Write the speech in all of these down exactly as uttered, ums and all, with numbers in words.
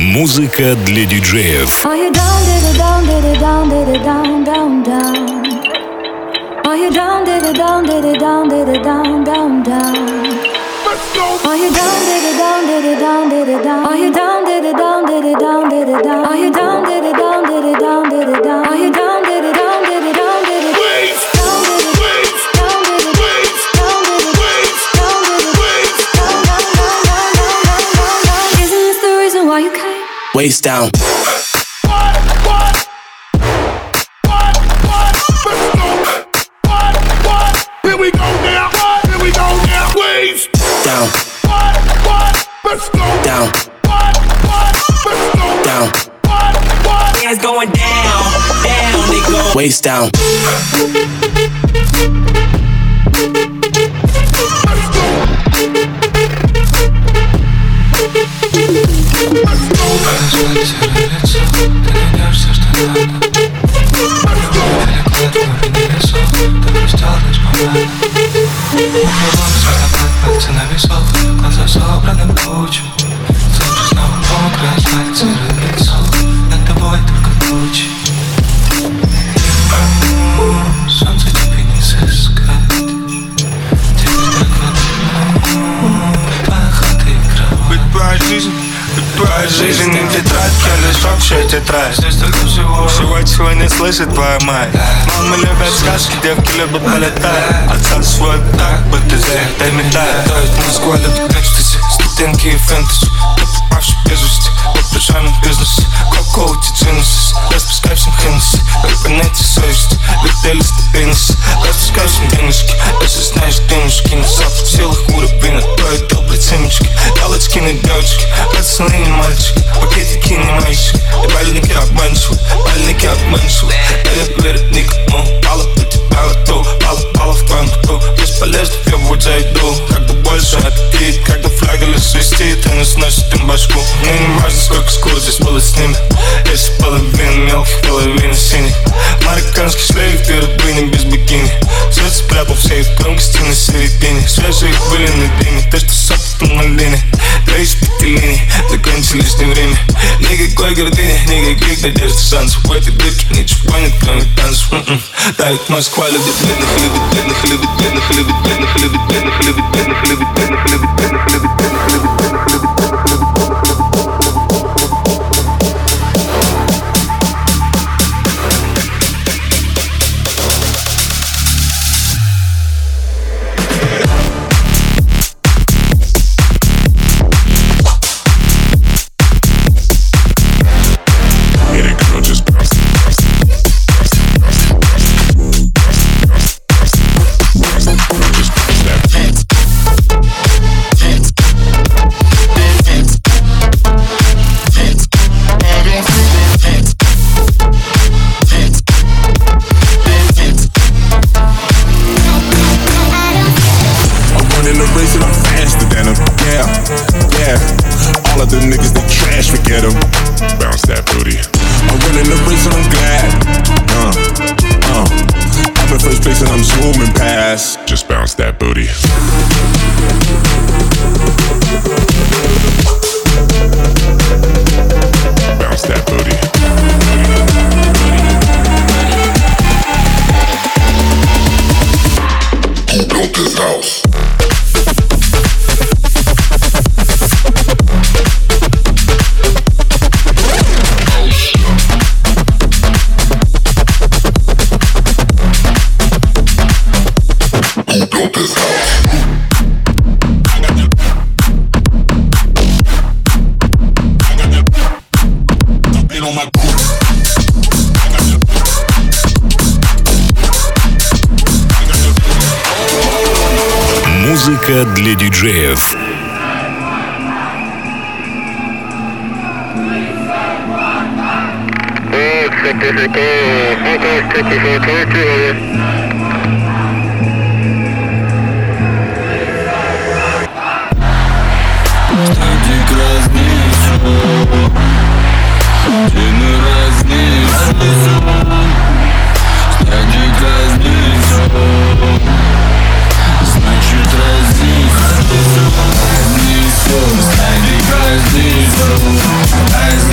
Музыка для диджеев. Are you down, did it down, did it down, did it down, down, down? Are you down, did it down, did it down, did it down, down, down? Are you down, did it down, did it down, did it down? Are you down, did it down, did it down, did it down? Are you down, did it down, did it down, did it down? Are you down, did it down, did it down, did it down? Down, did it, down, did it, down, did it, down, did it, down, down, down, down, down, down, down. Isn't this the reason why you came? Waist down. Here we go now. Here we go now. Waves Down. Let's go Down. Let's go Down. Hands going down, down they go. Waist down. Пальцы на весах, глаза собраны тучу. Слышу снова мокрое, слается лицо. Над тобой только тучи. Солнце тебе не сыскать. Теперь так вот твоя хата и кровать. Быть твоя жизнь, быть твоя жизнь. Не тетрадь, а лишь общая тетрадь. Здесь только всего. Всего, чего не слышит твоя мать. Мамы любят сказки, девки любят полетать. Отца свой так, БТЗ, дай медаль. Летает Москва, любит экстази. Студентки и фэнтези. Ты попавший без вести. В пижамном бизнесе. Кока-кола, Genesis. Распускаемся Хеннесси. Как понятие совести. Летели стабильности. Распускаемся денежки. Если знаешь денежки. На запад силах уровень. А то и добрые ценнички. Галочки на девочки. Пацаны не мальчики. Пакетики не мальчики. И больники обманчивы. Больники обманчивы. Я верит никому. Пала по тебя готов. Пала, пала в твоем быту. Бесполезно, я в уже иду. Как бы больше аппетит. Когда флагали свистит, они сносят им башку. Мне не важно, сколько скур здесь было с ними. Если половина мелких, половина синих. Марокканский шлейф, ты рабыня без бикини. Свет спрятал все их громкости на середине. Свежие их были на дыме. То, что с опытом на линии. Да из пяти линий, закончились не время. Никакой гордыни, никаких надежд и шансов. В этой дырке ничего нет, кроме танцев. Давит Москва, любит бедных, любит бедных, любит бедных, любит бедных, любит бедных, любит бедных, любит бедных, любит бедных, любит бедных, любит бедных, любит бедных. Just bounce that booty. Bounce that booty. Who built this house? Музыка для диджеев. Стадик разницу, тяну разницу. Стадик разницу, значит разницу. Разницу, стадик разницу.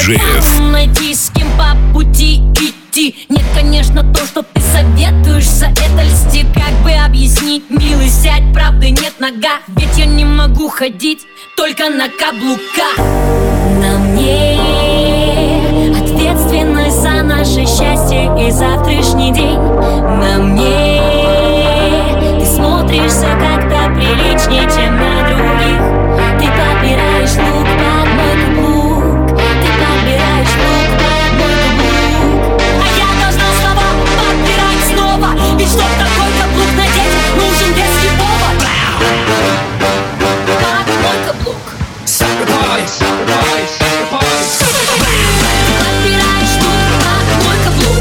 диджеев. Найти с кем по пути идти. Нет, конечно, то, что ты советуешь, за это льстит. Как бы объяснить, милый, сядь, правды нет нога. Ведь я не могу ходить только на каблуках. На мне ответственность за наше счастье и завтрашний день. На мне ты смотришься как-то приличнее, чем на других. Ты подбираешь лук под мой каблук. Ты подбираешь лук под мой каблук. А я должна слова подбирать снова. Ведь чтоб такой каблук надеть, нужен веский повод. Под мой каблук. Sacrifice, sacrifice, sacrifice. Подбираешь лук под мой каблук.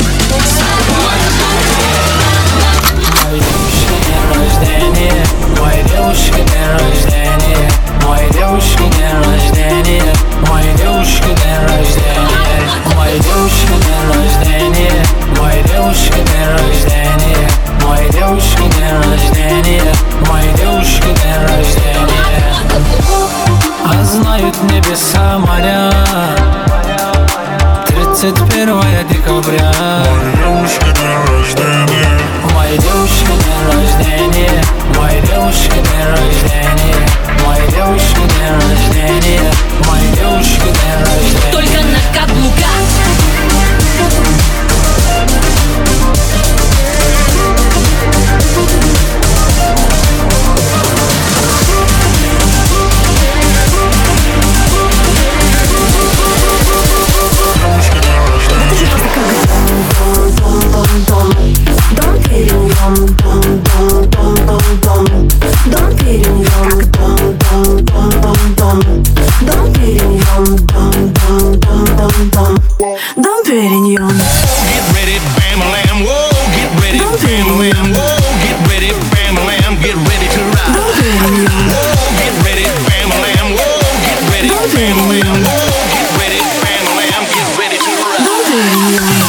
Моей девушки день рождения, моей девушки день рождения, моей девушки день рождения, моей девушки день рождения, моей девушки день рождения, моей девушки день рождения, моей девушки день рождения. А знают небеса моря, тридцать первое декабря. Моей девушки день рождения, моей девушки день рождения, моей девушки день рождения, моей девушки день рождения. Только на каблуках. Дом Периньон. Get ready, bam-a-lam, whoa. Get ready, bam-a-lam, whoa. Get ready, bam-a-lam, get ready to ride. Дом Периньон. Get ready, bam-a-lam, whoa. Get ready, bam-a-lam, whoa. Get ready, bam-a-lam, get ready to ride. Дом Периньон.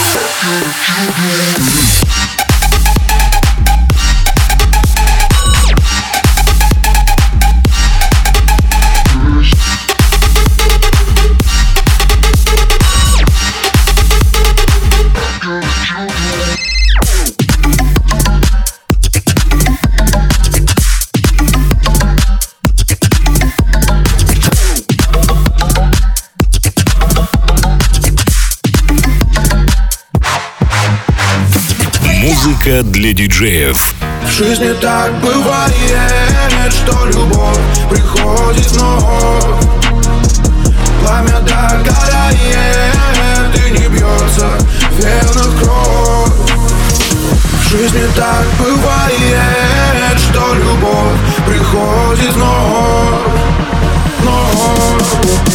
Музыка для диджеев. В жизни так бывает, что любовь приходит вновь. Пламя догорает, и не бьется в венах кровь. В жизни так бывает, что любовь приходит вновь. Вновь,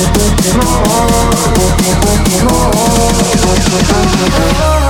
вновь, вновь.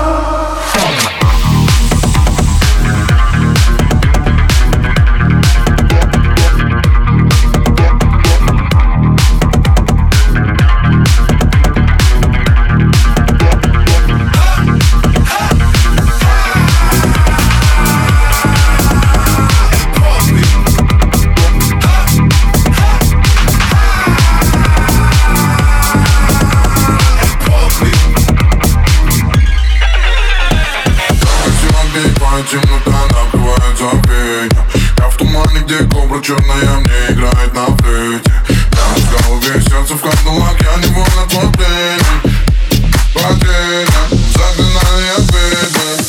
Темнота накрывает забвенье. Я в тумане, где кобра черная мне играет на флейте. Я в голове, сердце в кандалах, я невольно твой пленник. Потерян, загнанный от беды.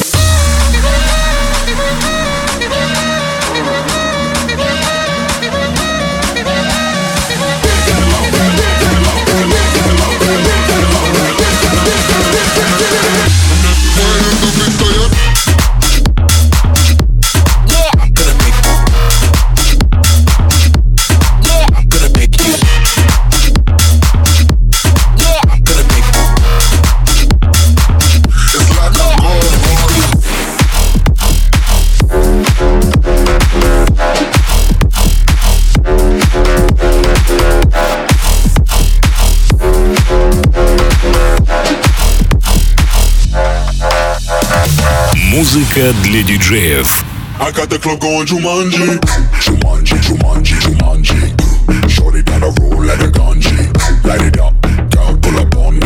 Музыка для диджеев. I got the club going Jumanji. Jumanji, Jumanji, Jumanji. Shorty down the road like a ganji. Light it up, girl, pull up on me.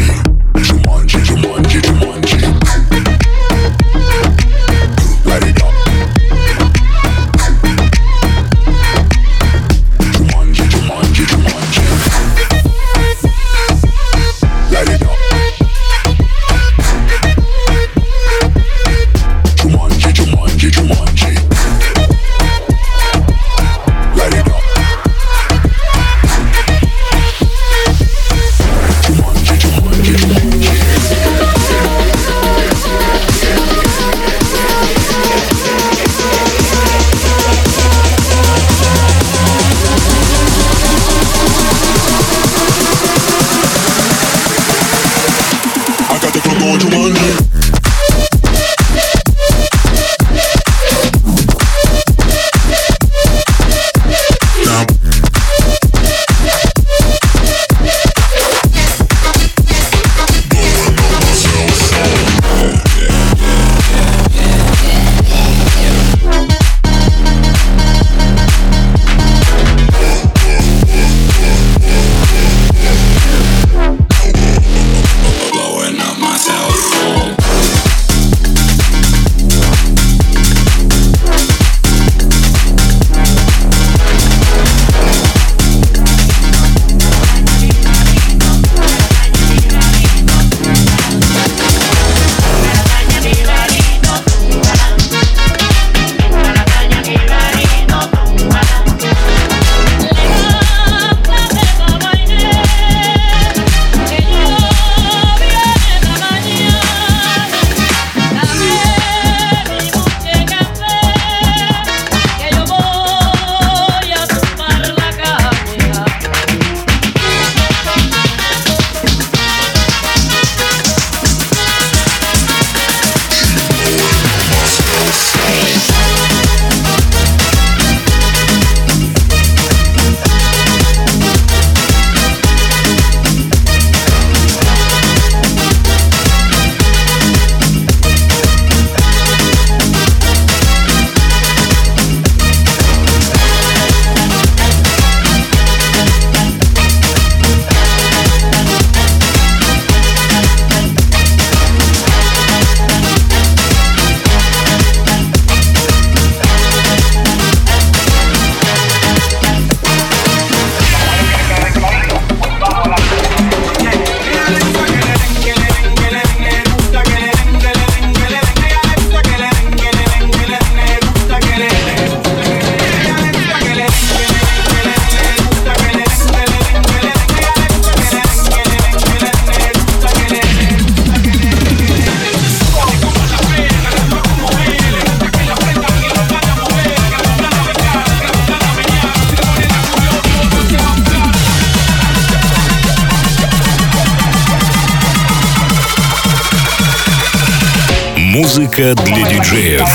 Музыка для диджеев.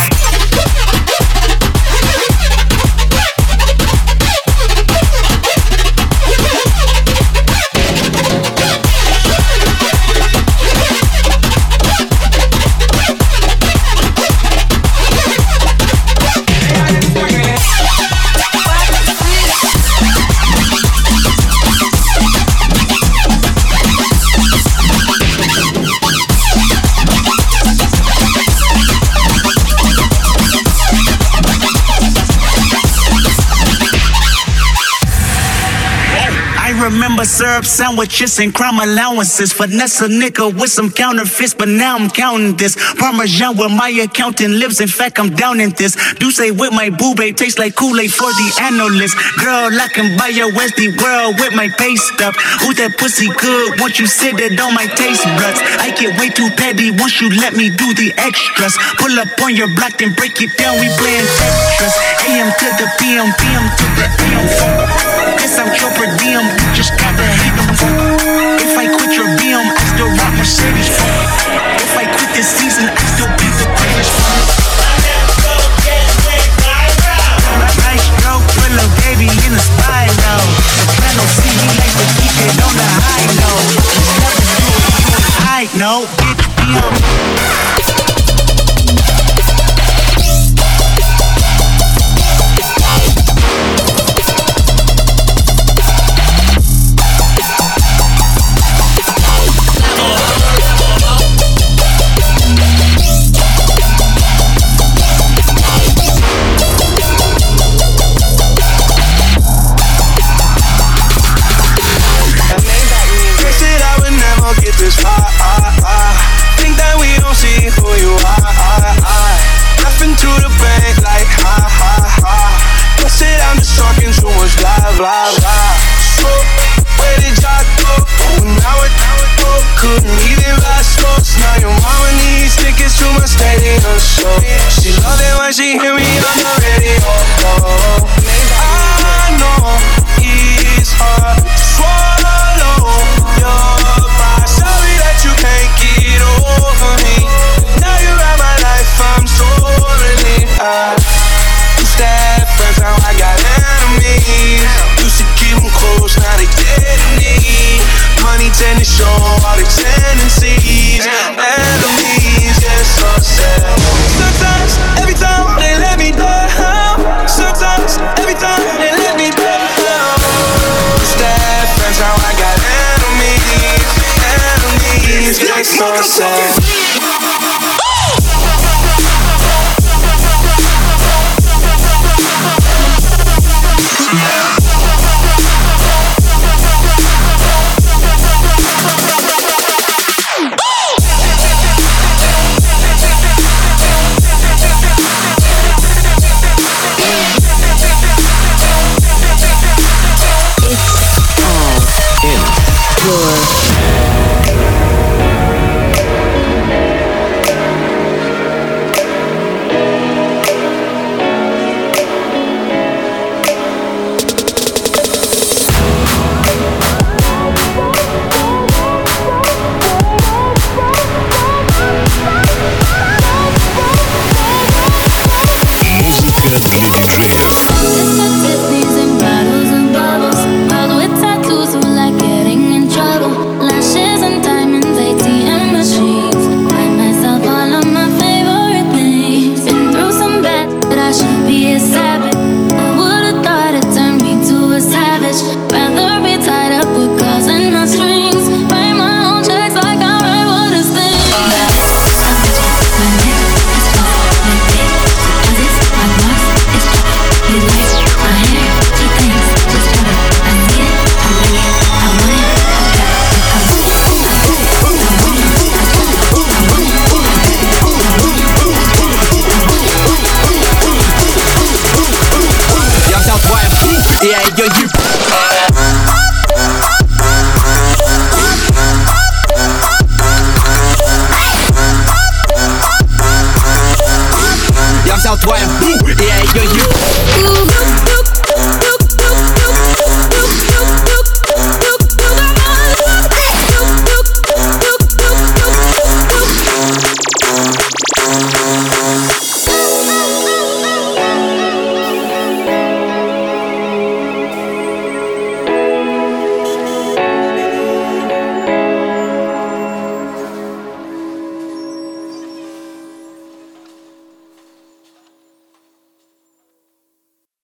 Remember syrup sandwiches and crime allowances. Finesse a nigga with some counterfeits, but now I'm counting this. Parmesan where my accountant lives. In fact, I'm down in this. Douce with my boo babe tastes like Kool-Aid for the analyst. Girl, I can buy your Westie world with my pay stub. Ooh, that pussy good. Once you sit it on my taste buds. I get way too petty once you let me do the extras. Pull up on your block and break it down. We playing Tetris. A M to the P M, P M to the A M. Guess I'm your per diem. Just gotta hate them. If I quit your B M, I still rock Mercedes. If I quit this season, I still be the greatest. Nice stroke, put a baby in a spiral. The piano C, he likes to keep it on the high note. High note, bitch, B M. This high, high, high. Think that we don't see who you are, are, are. Laughing to the bank like ha, ha, ha. Guess it, I'm just talking too much blah, blah, blah. So, where did y'all go? Oh, now it, now it go. Couldn't even buy smokes. Now your mama needs tickets to my stadium show. She love it when she hear me on the radio. Oh, I know it's hard to swallow your you can't get over me. Now you're out my life, I'm so relieved. I used to have friends, now I got enemies. Used to keep them close, now they dead to me. Money tend to show all the tendencies. Enemies, yeah, so sad. Sometimes, every time they let me down. Sometimes, every time they let me down. Used to have friends, now I got enemies. Enemies, yeah, so sad. Your